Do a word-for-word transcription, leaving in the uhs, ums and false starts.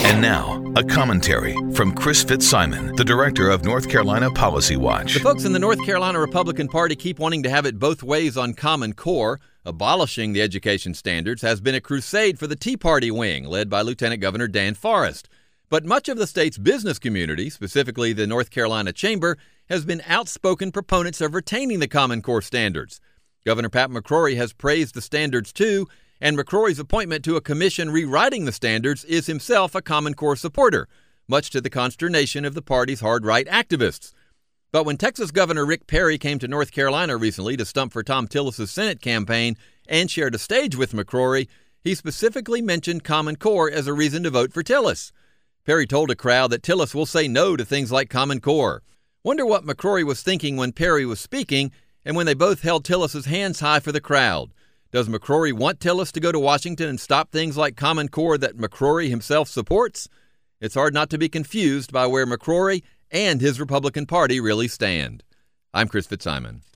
And now, a commentary from Chris Fitzsimon, the director of North Carolina Policy Watch. The folks in the North Carolina Republican Party keep wanting to have it both ways on Common Core. Abolishing the education standards has been a crusade for the Tea Party wing, led by Lieutenant Governor Dan Forest. But much of the state's business community, specifically the North Carolina Chamber, has been outspoken proponents of retaining the Common Core standards. Governor Pat McCrory has praised the standards too, and McCrory's appointment to a commission rewriting the standards is himself a Common Core supporter, much to the consternation of the party's hard-right activists. But when Texas Governor Rick Perry came to North Carolina recently to stump for Thom Tillis' Senate campaign and shared a stage with McCrory, he specifically mentioned Common Core as a reason to vote for Tillis. Perry told a crowd that Tillis will say no to things like Common Core. Wonder what McCrory was thinking when Perry was speaking and when they both held Tillis' hands high for the crowd. Does McCrory want Tillis to go to Washington and stop things like Common Core that McCrory himself supports? It's hard not to be confused by where McCrory and his Republican Party really stand. I'm Chris Fitzsimon.